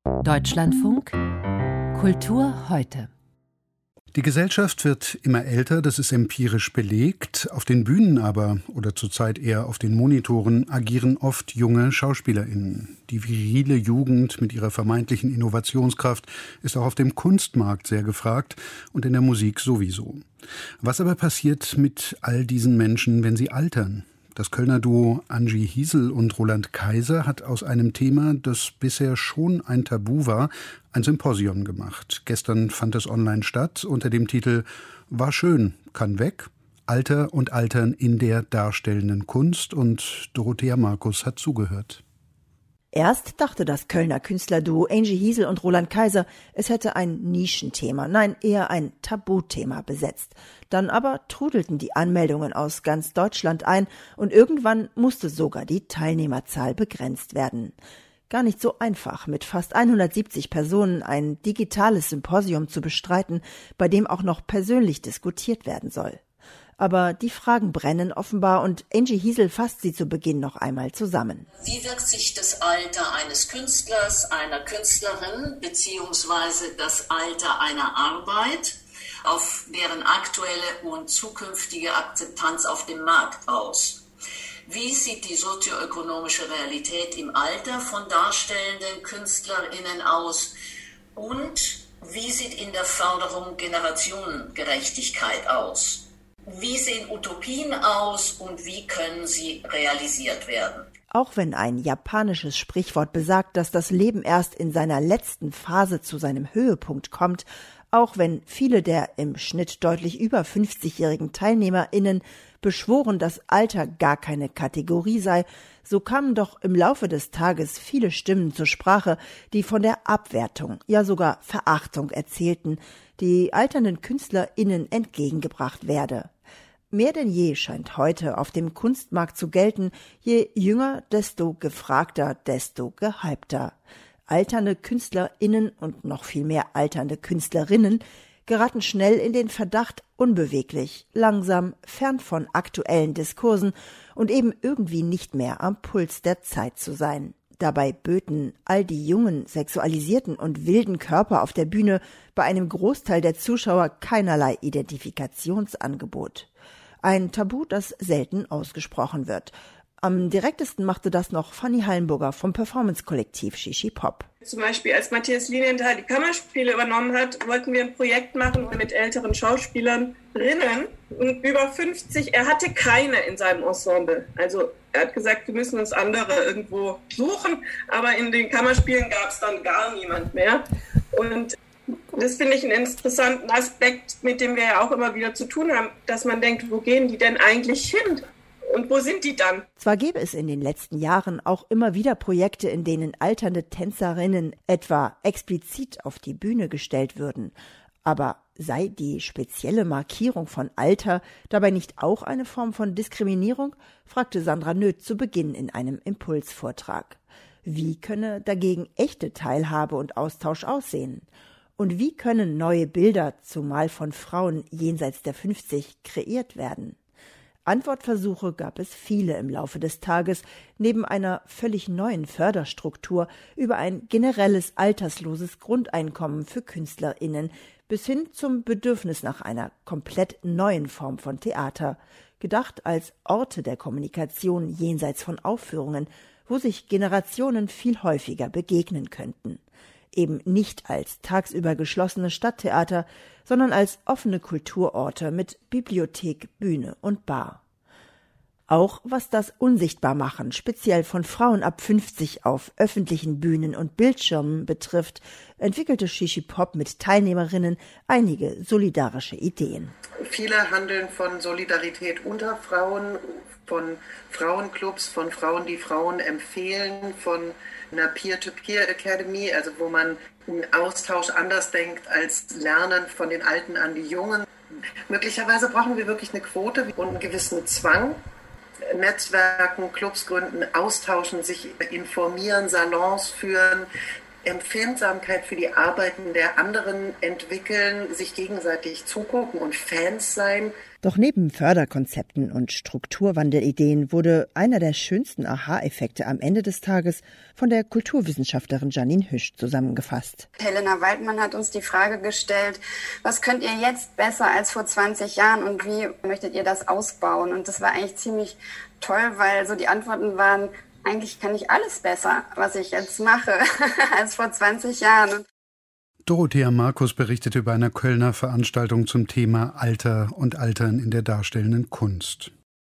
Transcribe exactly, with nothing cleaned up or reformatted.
Deutschlandfunk Kultur heute. Die Gesellschaft wird immer älter, das ist empirisch belegt. Auf den Bühnen aber, oder zurzeit eher auf den Monitoren, agieren oft junge SchauspielerInnen. Die virile Jugend mit ihrer vermeintlichen Innovationskraft ist auch auf dem Kunstmarkt sehr gefragt und in der Musik sowieso. Was aber passiert mit all diesen Menschen, wenn sie altern? Das Kölner Duo Angie Hiesel und Roland Kaiser hat aus einem Thema, das bisher schon ein Tabu war, ein Symposium gemacht. Gestern fand es online statt unter dem Titel »War schön, kann weg? Alter und Altern in der darstellenden Kunst«, und Dorothea Markus hat zugehört. Erst dachte das Kölner Künstlerduo Angie Hiesel und Roland Kaiser, es hätte ein Nischenthema, nein, eher ein Tabuthema besetzt. Dann aber trudelten die Anmeldungen aus ganz Deutschland ein und irgendwann musste sogar die Teilnehmerzahl begrenzt werden. Gar nicht so einfach, mit fast hundertsiebzig Personen ein digitales Symposium zu bestreiten, bei dem auch noch persönlich diskutiert werden soll. Aber die Fragen brennen offenbar und Angie Hiesel fasst sie zu Beginn noch einmal zusammen. Wie wirkt sich das Alter eines Künstlers, einer Künstlerin beziehungsweise das Alter einer Arbeit auf deren aktuelle und zukünftige Akzeptanz auf dem Markt aus? Wie sieht die sozioökonomische Realität im Alter von darstellenden KünstlerInnen aus? Und wie sieht in der Förderung Generationengerechtigkeit aus? Wie sehen Utopien aus und wie können sie realisiert werden? Auch wenn ein japanisches Sprichwort besagt, dass das Leben erst in seiner letzten Phase zu seinem Höhepunkt kommt, auch wenn viele der im Schnitt deutlich über fünfzigjährigen TeilnehmerInnen beschworen, dass Alter gar keine Kategorie sei, so kamen doch im Laufe des Tages viele Stimmen zur Sprache, die von der Abwertung, ja sogar Verachtung erzählten, die alternden KünstlerInnen entgegengebracht werde. Mehr denn je scheint heute auf dem Kunstmarkt zu gelten, je jünger, desto gefragter, desto gehypter. Alternde KünstlerInnen und noch viel mehr alternde Künstlerinnen geraten schnell in den Verdacht, unbeweglich, langsam, fern von aktuellen Diskursen und eben irgendwie nicht mehr am Puls der Zeit zu sein. Dabei böten all die jungen, sexualisierten und wilden Körper auf der Bühne bei einem Großteil der Zuschauer keinerlei Identifikationsangebot. Ein Tabu, das selten ausgesprochen wird. Am direktesten machte das noch Fanny Hallenburger vom Performance-Kollektiv Shishi Pop. Zum Beispiel, als Matthias Lilienthal die Kammerspiele übernommen hat, wollten wir ein Projekt machen mit älteren Schauspielerinnen und über fünfzig. Er hatte keine in seinem Ensemble. Also er hat gesagt, wir müssen uns andere irgendwo suchen, aber in den Kammerspielen gab es dann gar niemand mehr. Und das finde ich einen interessanten Aspekt, mit dem wir ja auch immer wieder zu tun haben, dass man denkt, wo gehen die denn eigentlich hin? Und wo sind die dann? Zwar gäbe es in den letzten Jahren auch immer wieder Projekte, in denen alternde Tänzerinnen etwa explizit auf die Bühne gestellt würden. Aber sei die spezielle Markierung von Alter dabei nicht auch eine Form von Diskriminierung? Fragte Sandra Nöth zu Beginn in einem Impulsvortrag. Wie könne dagegen echte Teilhabe und Austausch aussehen? Und wie können neue Bilder, zumal von Frauen jenseits der fünfzig, kreiert werden? Antwortversuche gab es viele im Laufe des Tages, neben einer völlig neuen Förderstruktur über ein generelles altersloses Grundeinkommen für KünstlerInnen bis hin zum Bedürfnis nach einer komplett neuen Form von Theater, gedacht als Orte der Kommunikation jenseits von Aufführungen, wo sich Generationen viel häufiger begegnen könnten. Eben nicht als tagsüber geschlossene Stadttheater, sondern als offene Kulturorte mit Bibliothek, Bühne und Bar. Auch was das Unsichtbarmachen speziell von Frauen ab fünfzig auf öffentlichen Bühnen und Bildschirmen betrifft, entwickelte Shishi Pop mit Teilnehmerinnen einige solidarische Ideen. Viele handeln von Solidarität unter Frauen, von Frauenclubs, von Frauen, die Frauen empfehlen, von einer Peer-to-Peer-Academy, also wo man im Austausch anders denkt als Lernen von den Alten an die Jungen. Möglicherweise brauchen wir wirklich eine Quote und einen gewissen Zwang. Netzwerken, Clubs gründen, austauschen, sich informieren, Salons führen, Empfindsamkeit für die Arbeiten der anderen entwickeln, sich gegenseitig zugucken und Fans sein. Doch neben Förderkonzepten und Strukturwandelideen wurde einer der schönsten Aha-Effekte am Ende des Tages von der Kulturwissenschaftlerin Janine Hüsch zusammengefasst. Helena Waldmann hat uns die Frage gestellt, was könnt ihr jetzt besser als vor zwanzig Jahren und wie möchtet ihr das ausbauen? Und das war eigentlich ziemlich toll, weil so die Antworten waren, eigentlich kann ich alles besser, was ich jetzt mache, als vor zwanzig Jahren. Dorothea Markus berichtete über eine Kölner Veranstaltung zum Thema Alter und Altern in der darstellenden Kunst.